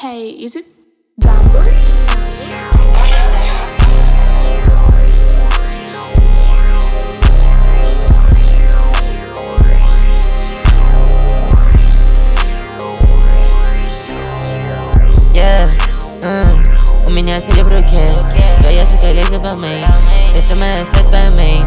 Hey, is it Zambo? У меня теле в руке, твоя сука лезет во мейн. Это моя сет, твоя мейн.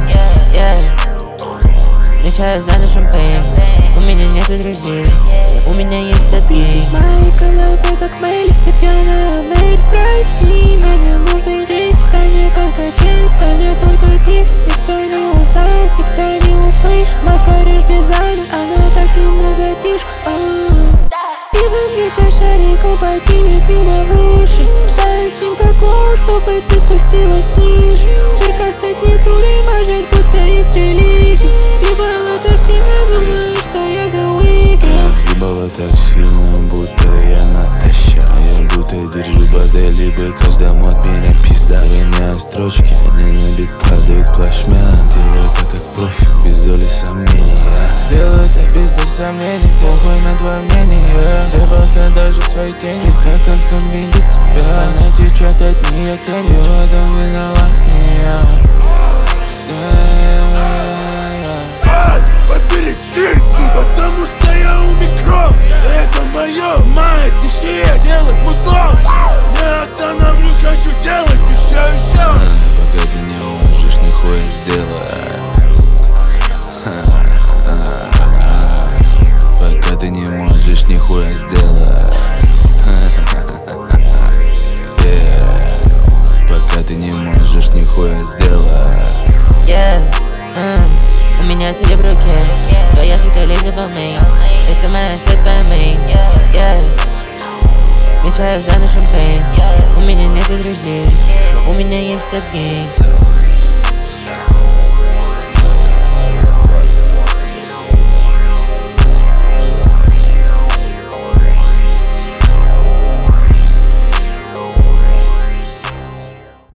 Мешаю за наш шампейн. У меня нету друзей, у меня есть статьи. В моей голове как мейли, ты пьяная мейли. Прости, мне нужно идти, дай мне только череп, дай мне только тихо. Никто не узнает, никто не услышит мой кореш дизайна. Она так сильно затишка. И во мне вся шарику поднимет меня выше. Стою с ним как лох, чтобы ты спустилась ниже. Только с одни тули мажет, будто из религии. Ебало так сильно, думаю, что я за уикенд. Ебало так сильно, будто я натощак. Я будто держу бордель, либо каждому от меня пизда. Роняю строчки, они на бит падают плашмя. Делаю так как профи, без доли сомнений. Делаю так без доли сомнений, похуй на твое мнение. Забылся даже в своей тени, так как сон видит тебя. Она течет от нее тень, и в этом виноват не я. Поберегись, потому что я у микро. Это моя стихия, делать музло. Не остановлюсь, хочу делать еще. Пока ты не уложишь, нихуя сделай. Пока ты не можешь, нихуя сделать. Пока ты не можешь, нихуя сделать. У меня теле в руке, твоя сука лезет во мейн. Это моя сет, твоя мейн. Мешаю за наш шампейн. У меня нету друзей, у меня есть статьи.